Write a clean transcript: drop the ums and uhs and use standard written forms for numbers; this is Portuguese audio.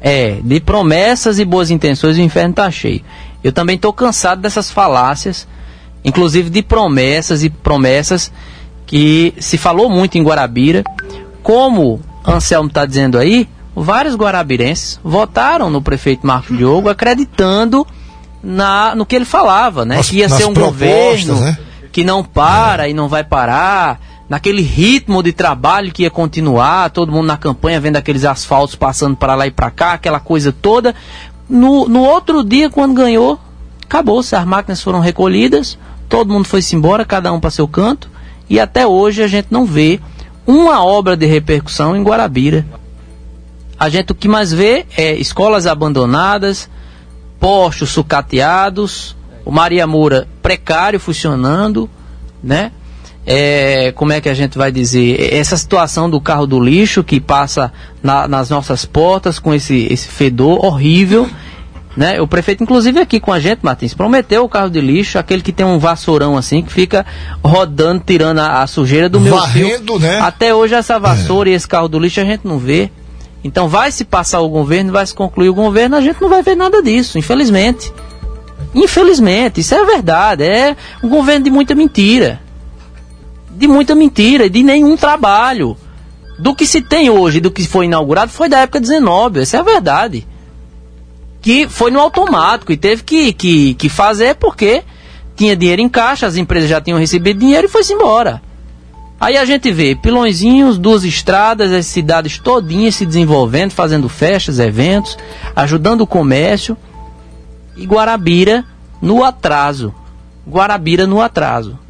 De promessas e boas intenções o inferno está cheio. Eu também estou cansado dessas falácias, inclusive de promessas que se falou muito em Guarabira. Como Anselmo está dizendo aí, vários guarabirenses votaram no prefeito Marcos Diogo acreditando no que ele falava, né? Que ia ser um governo, né, que não para e não vai parar, naquele ritmo de trabalho que ia continuar, todo mundo na campanha vendo aqueles asfaltos passando para lá e para cá, aquela coisa toda. No outro dia, quando ganhou, acabou-se, as máquinas foram recolhidas, todo mundo foi-se embora, cada um para seu canto, e até hoje a gente não vê uma obra de repercussão em Guarabira. O que mais vê é escolas abandonadas, postos sucateados, o Maria Moura precário funcionando, né? Como é que a gente vai dizer? Essa situação do carro do lixo que passa nas nossas portas com esse fedor horrível, né? O prefeito, inclusive aqui com a gente, Martins, prometeu o carro de lixo, aquele que tem um vassourão assim, que fica rodando, tirando a sujeira do meu fio, né? Até hoje essa vassoura e esse carro do lixo a gente não vê. Então vai se passar o governo, vai se concluir o governo, a gente não vai ver nada disso, infelizmente. Infelizmente, isso é a verdade. É um governo de muita mentira. De muita mentira e de nenhum trabalho. Do que se tem hoje, do que foi inaugurado, foi da época 19, essa é a verdade. Que foi no automático e teve que fazer porque tinha dinheiro em caixa, as empresas já tinham recebido dinheiro e foi-se embora. Aí a gente vê Pilõezinhos, 2 estradas, as cidades todinhas se desenvolvendo, fazendo festas, eventos, ajudando o comércio, e Guarabira no atraso. Guarabira no atraso.